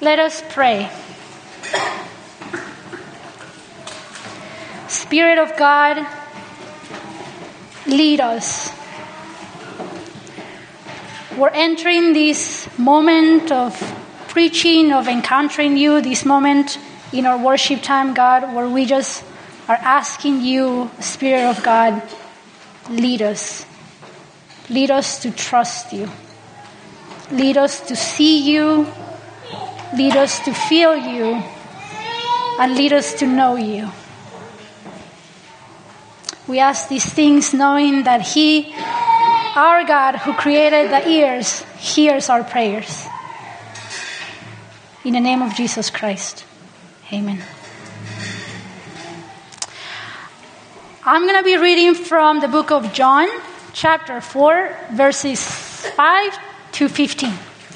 Let us pray. Spirit of God, lead us. We're entering this moment of preaching, of encountering you, this moment in our worship time, God, where we just are asking you, Spirit of God, lead us. Lead us to trust you. Lead us to see you. Lead us to feel you. And lead us to know you. We ask these things knowing that He, our God, who created the ears, hears our prayers. In the name of Jesus Christ. Amen. I'm going to be reading from the book of John, chapter 4, verses 5 to 15.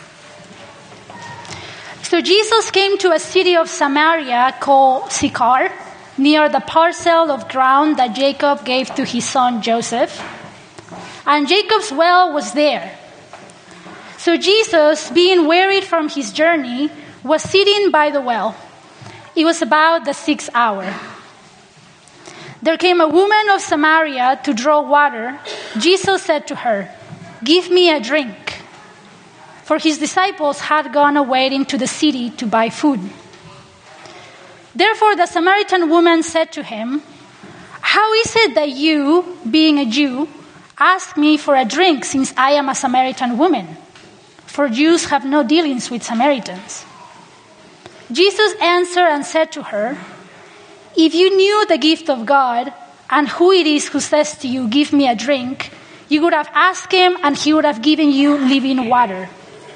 So Jesus came to a city of Samaria called Sychar, near the parcel of ground that Jacob gave to his son Joseph. And Jacob's well was there. So Jesus, being wearied from his journey, was sitting by the well. It was about the 6th hour. There came a woman of Samaria to draw water. Jesus said to her, "Give me a drink." For his disciples had gone away into the city to buy food. Therefore the Samaritan woman said to him, "How is it that you, being a Jew, ask me for a drink since I am a Samaritan woman? For Jews have no dealings with Samaritans." Jesus answered and said to her, "If you knew the gift of God and who it is who says to you, 'Give me a drink,' you would have asked him and he would have given you living water."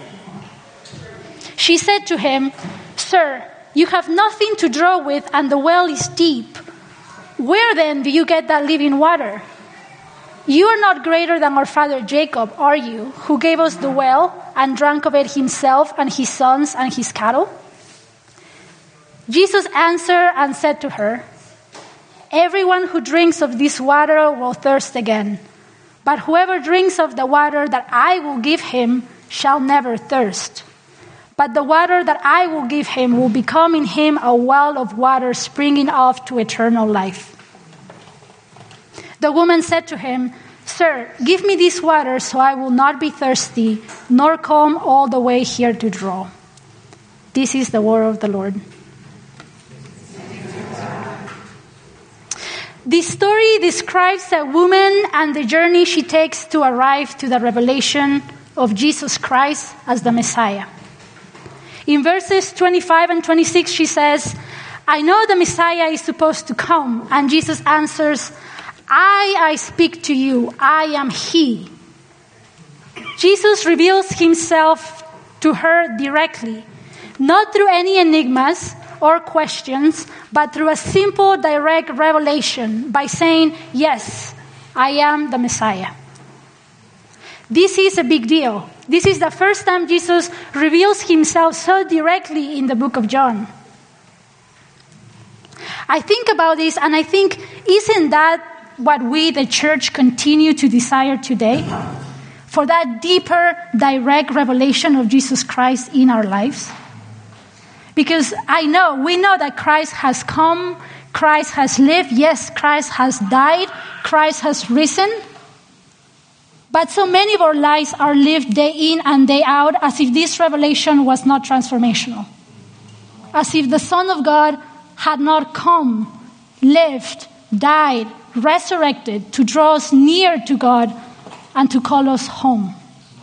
She said to him, "Sir, you have nothing to draw with and the well is deep. Where then do you get that living water? You are not greater than our father Jacob, are you, who gave us the well and drank of it himself and his sons and his cattle?" Jesus answered and said to her, "Everyone who drinks of this water will thirst again. But whoever drinks of the water that I will give him shall never thirst. But the water that I will give him will become in him a well of water springing up to eternal life." The woman said to him, "Sir, give me this water so I will not be thirsty, nor come all the way here to draw." This is the word of the Lord. This story describes a woman and the journey she takes to arrive to the revelation of Jesus Christ as the Messiah. In verses 25 and 26, she says, "I know the Messiah is supposed to come." And Jesus answers, I speak to you. I am He." Jesus reveals Himself to her directly, not through any enigmas or questions, but through a simple, direct revelation by saying, "Yes, I am the Messiah." This is a big deal. This is the first time Jesus reveals himself so directly in the book of John. I think about this and I think, isn't that what we, the church, continue to desire today? For that deeper, direct revelation of Jesus Christ in our lives? Because we know that Christ has come, Christ has lived, yes, Christ has died, Christ has risen. But so many of our lives are lived day in and day out as if this revelation was not transformational. As if the Son of God had not come, lived, died, resurrected to draw us near to God and to call us home.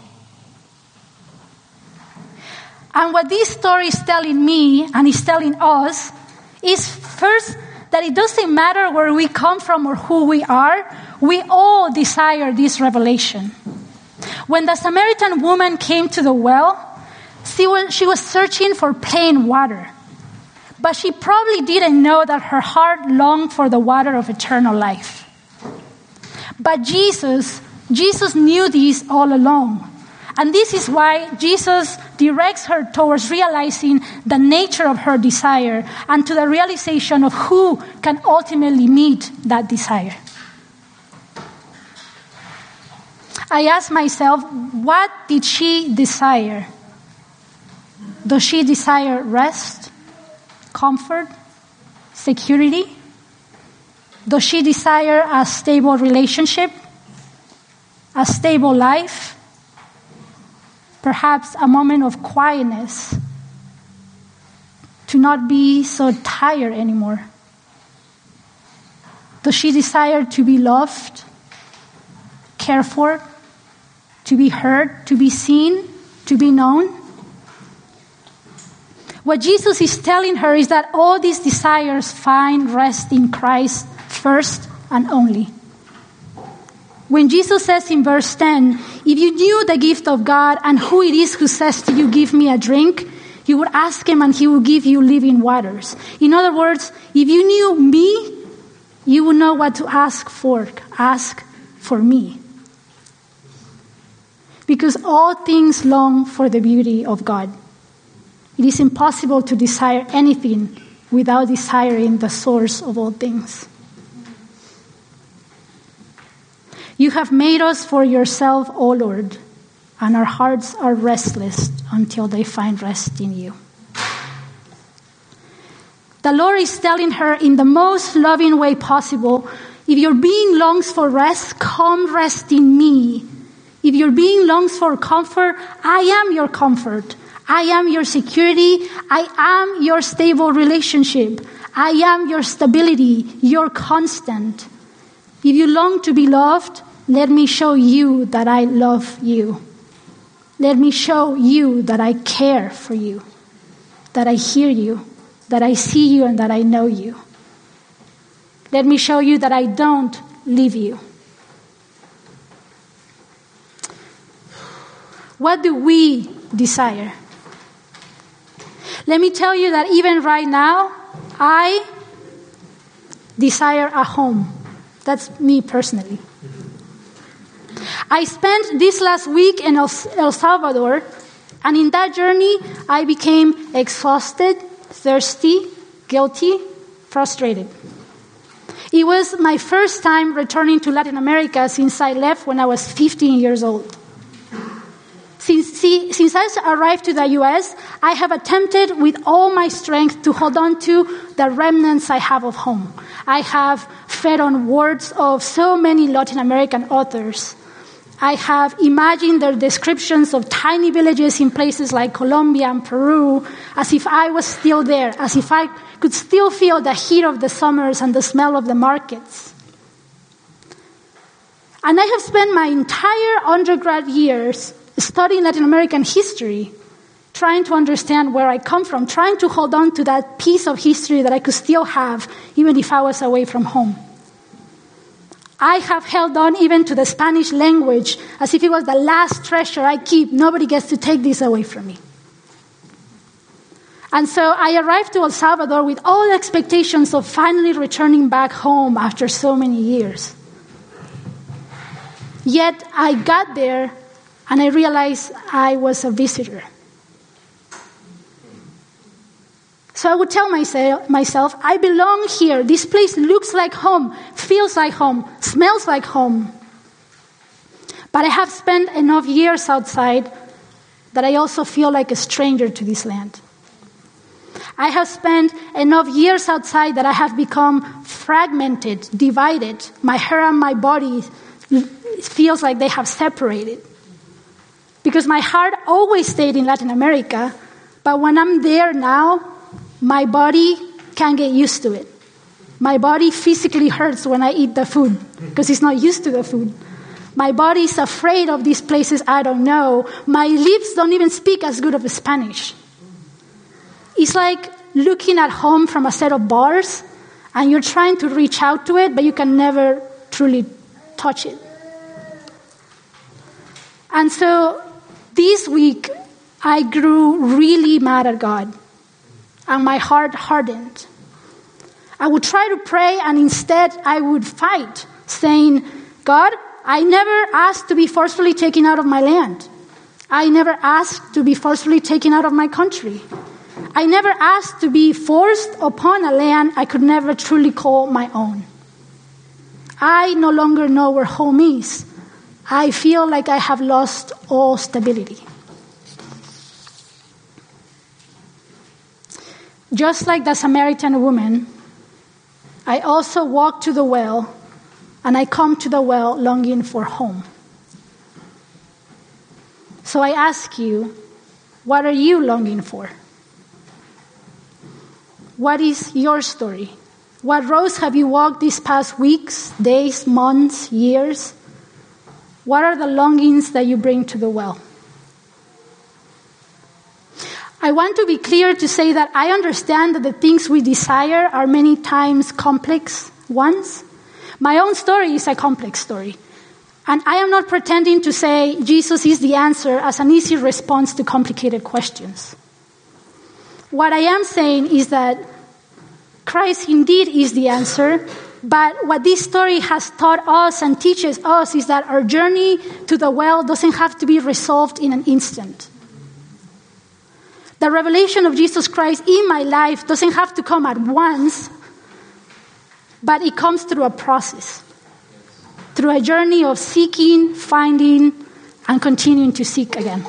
And what this story is telling me and is telling us is first that it doesn't matter where we come from or who we are, we all desire this revelation. When the Samaritan woman came to the well, she was searching for plain water. But she probably didn't know that her heart longed for the water of eternal life. But Jesus knew this all along. And this is why Jesus directs her towards realizing the nature of her desire and to the realization of who can ultimately meet that desire. I ask myself, what did she desire? Does she desire rest, comfort, security? Does she desire a stable relationship, a stable life, perhaps a moment of quietness, to not be so tired anymore? Does she desire to be loved, cared for, to be heard, to be seen, to be known? What Jesus is telling her is that all these desires find rest in Christ first and only. When Jesus says in verse 10, if you knew the gift of God and who it is who says to you, give me a drink, you would ask him and he will give you living waters. In other words, if you knew me, you would know what to ask for. Ask for me. Because all things long for the beauty of God. It is impossible to desire anything without desiring the source of all things. You have made us for yourself, O Lord, and our hearts are restless until they find rest in you. The Lord is telling her in the most loving way possible, if your being longs for rest, come rest in me. If your being longs for comfort, I am your comfort. I am your security. I am your stable relationship. I am your stability, your constant. If you long to be loved, let me show you that I love you. Let me show you that I care for you, that I hear you, that I see you, and that I know you. Let me show you that I don't leave you. What do we desire? Let me tell you that even right now, I desire a home. That's me personally. I spent this last week in El Salvador, and in that journey, I became exhausted, thirsty, guilty, frustrated. It was my first time returning to Latin America since I left when I was 15 years old. Since I arrived to the U.S., I have attempted with all my strength to hold on to the remnants I have of home. I have fed on words of so many Latin American authors. I have imagined their descriptions of tiny villages in places like Colombia and Peru as if I was still there, as if I could still feel the heat of the summers and the smell of the markets. And I have spent my entire undergrad years studying Latin American history, trying to understand where I come from, trying to hold on to that piece of history that I could still have even if I was away from home. I have held on even to the Spanish language as if it was the last treasure I keep. Nobody gets to take this away from me. And so I arrived to El Salvador with all the expectations of finally returning back home after so many years. Yet I got there and I realized I was a visitor. So I would tell myself, I belong here. This place looks like home, feels like home, smells like home. But I have spent enough years outside that I also feel like a stranger to this land. I have spent enough years outside that I have become fragmented, divided. My hair and my body feels like they have separated. Because my heart always stayed in Latin America, but when I'm there now, my body can't get used to it. My body physically hurts when I eat the food because it's not used to the food. My body is afraid of these places I don't know. My lips don't even speak as good of Spanish. It's like looking at home from a set of bars and you're trying to reach out to it, but you can never truly touch it. And so this week, I grew really mad at God, and my heart hardened. I would try to pray, and instead I would fight, saying, God, I never asked to be forcefully taken out of my land. I never asked to be forcefully taken out of my country. I never asked to be forced upon a land I could never truly call my own. I no longer know where home is. I feel like I have lost all stability. Just like the Samaritan woman, I also walk to the well, and I come to the well longing for home. So I ask you, what are you longing for? What is your story? What roads have you walked these past weeks, days, months, years? What are the longings that you bring to the well? I want to be clear to say that I understand that the things we desire are many times complex ones. My own story is a complex story. And I am not pretending to say Jesus is the answer as an easy response to complicated questions. What I am saying is that Christ indeed is the answer, but what this story has taught us and teaches us is that our journey to the well doesn't have to be resolved in an instant. The revelation of Jesus Christ in my life doesn't have to come at once, but it comes through a process, through a journey of seeking, finding, and continuing to seek again.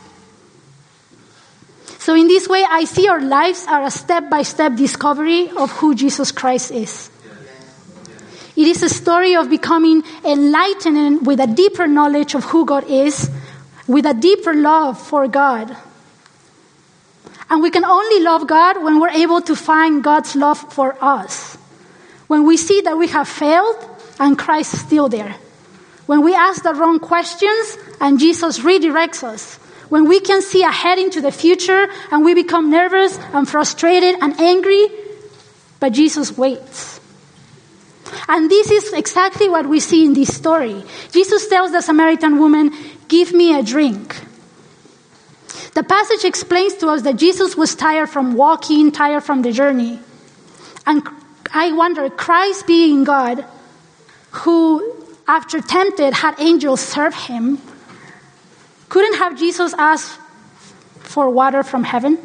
So in this way, I see our lives are a step-by-step discovery of who Jesus Christ is. It is a story of becoming enlightened with a deeper knowledge of who God is, with a deeper love for God. And we can only love God when we're able to find God's love for us. When we see that we have failed and Christ is still there. When we ask the wrong questions and Jesus redirects us. When we can see ahead into the future and we become nervous and frustrated and angry, but Jesus waits. And this is exactly what we see in this story. Jesus tells the Samaritan woman, "Give me a drink." The passage explains to us that Jesus was tired from walking, tired from the journey. And I wonder, Christ being God, who after tempted had angels serve him, couldn't have Jesus ask for water from heaven?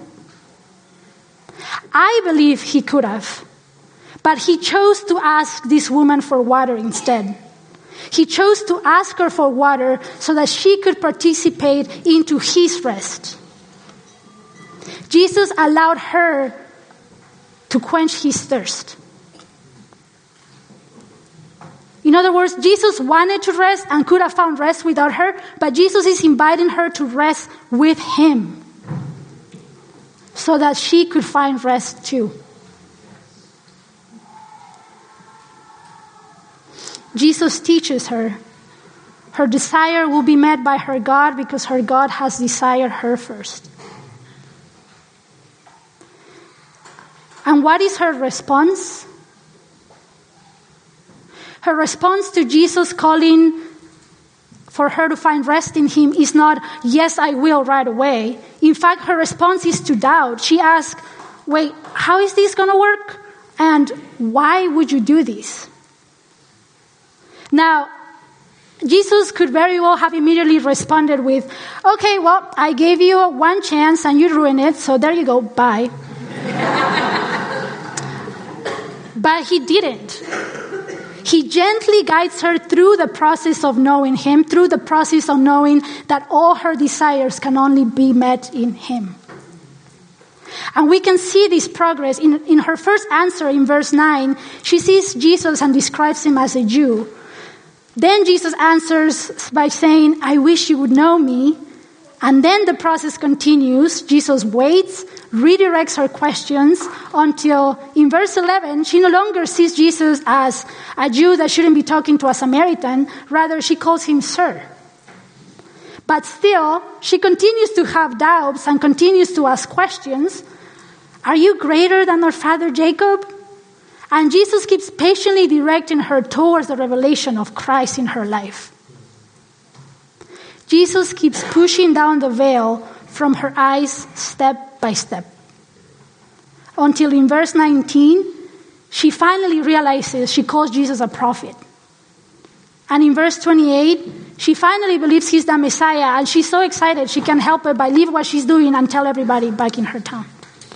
I believe he could have. But he chose to ask this woman for water instead. He chose to ask her for water so that she could participate into his rest. Jesus allowed her to quench his thirst. In other words, Jesus wanted to rest and could have found rest without her, but Jesus is inviting her to rest with him so that she could find rest too. Jesus teaches her her desire will be met by her God because her God has desired her first. And what is her response? Her response to Jesus calling for her to find rest in him is not, "Yes, I will," right away. In fact, her response is to doubt. She asks, "Wait, how is this going to work? And why would you do this?" Now, Jesus could very well have immediately responded with, "Okay, well, I gave you one chance and you ruined it, so there you go, bye." But he didn't. He gently guides her through the process of knowing him, through the process of knowing that all her desires can only be met in him. And we can see this progress. In her first answer in verse 9, she sees Jesus and describes him as a Jew. Then Jesus answers by saying, "I wish you would know me." And then the process continues. Jesus waits, redirects her questions until in verse 11, she no longer sees Jesus as a Jew that shouldn't be talking to a Samaritan. Rather, she calls him sir. But still, she continues to have doubts and continues to ask questions. "Are you greater than our father Jacob?" And Jesus keeps patiently directing her towards the revelation of Christ in her life. Jesus keeps pushing down the veil from her eyes step by step. Until in verse 19, she finally realizes she calls Jesus a prophet. And in verse 28, she finally believes he's the Messiah, and she's so excited she can't help it but leave what she's doing and tell everybody back in her town.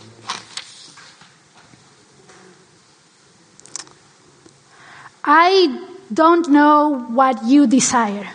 I don't know what you desire.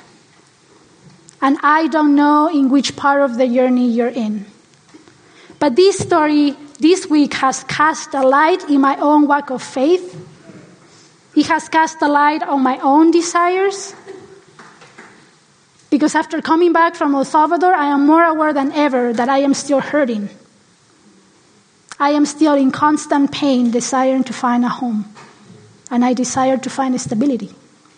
And I don't know in which part of the journey you're in. But this story this week has cast a light in my own walk of faith. It has cast a light on my own desires. Because after coming back from El Salvador, I am more aware than ever that I am still hurting. I am still in constant pain, desiring to find a home. And I desire to find stability.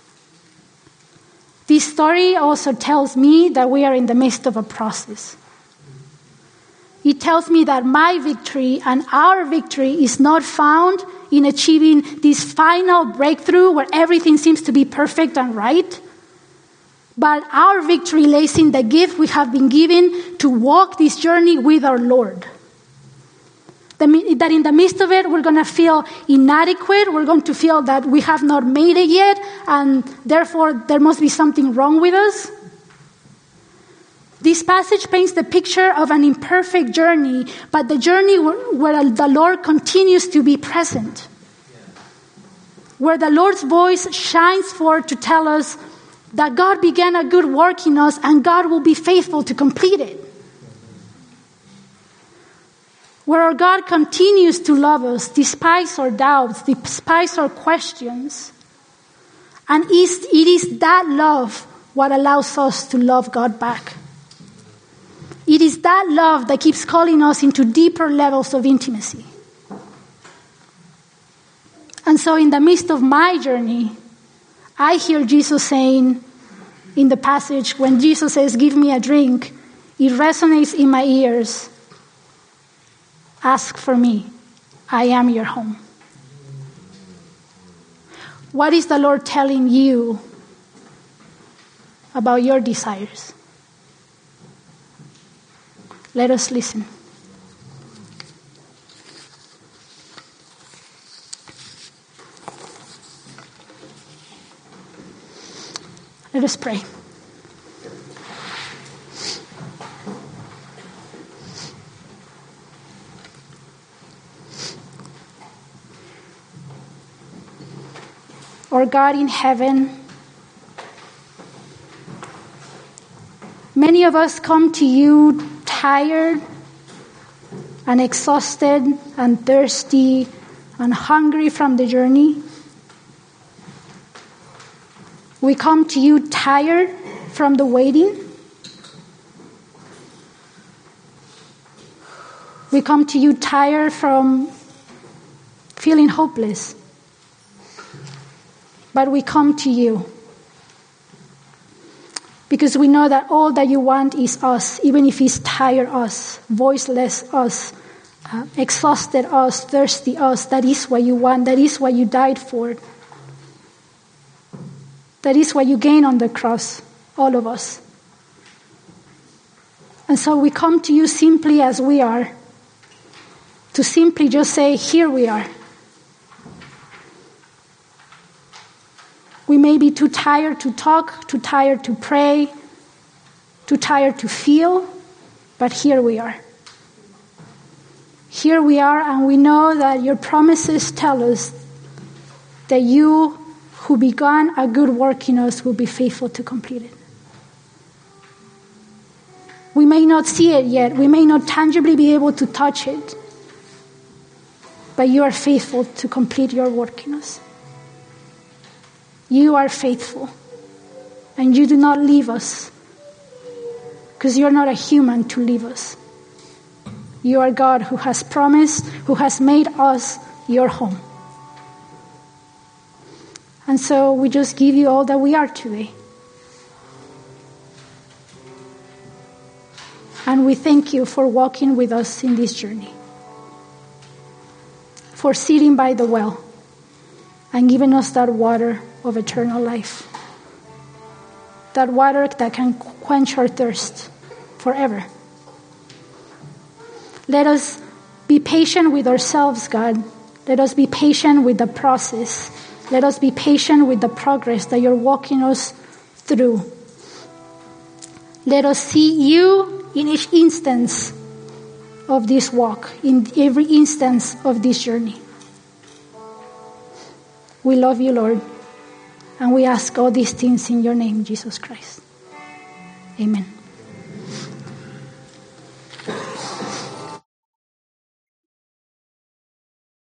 This story also tells me that we are in the midst of a process. It tells me that my victory and our victory is not found in achieving this final breakthrough where everything seems to be perfect and right. But our victory lays in the gift we have been given to walk this journey with our Lord. That in the midst of it, we're going to feel inadequate. We're going to feel that we have not made it yet, and therefore there must be something wrong with us. This passage paints the picture of an imperfect journey, but the journey where the Lord continues to be present. Where the Lord's voice shines forth to tell us that God began a good work in us and God will be faithful to complete it. Where our God continues to love us despite our doubts, despite our questions. And it is that love what allows us to love God back. It is that love that keeps calling us into deeper levels of intimacy. And so in the midst of my journey, I hear Jesus saying in the passage, when Jesus says, "Give me a drink," it resonates in my ears. Ask for me. I am your home. What is the Lord telling you about your desires? Let us listen. Let us pray. Our God in heaven, many of us come to you tired and exhausted and thirsty and hungry from the journey. We come to you tired from the waiting. We come to you tired from feeling hopeless. But we come to you because we know that all that you want is us, even if it's tired us, voiceless us, exhausted us, thirsty us. That is what you want. That is what you died for. That is what you gained on the cross, all of us. And so we come to you simply as we are, to simply just say, here we are. We may be too tired to talk, too tired to pray, too tired to feel, but here we are. Here we are, and we know that your promises tell us that you who began a good work in us will be faithful to complete it. We may not see it yet. We may not tangibly be able to touch it, but you are faithful to complete your work in us. You are faithful, and you do not leave us, because you're not a human to leave us. You are God who has promised, who has made us your home. And so we just give you all that we are today. And we thank you for walking with us in this journey, for sitting by the well and giving us that water of eternal life, that water that can quench our thirst forever. Let us be patient with ourselves, God. Let us be patient with the process. Let us be patient with the progress that you're walking us through. Let us see you in each instance of this walk, in every instance of this journey. We love you, Lord, and we ask all these things in your name, Jesus Christ. Amen.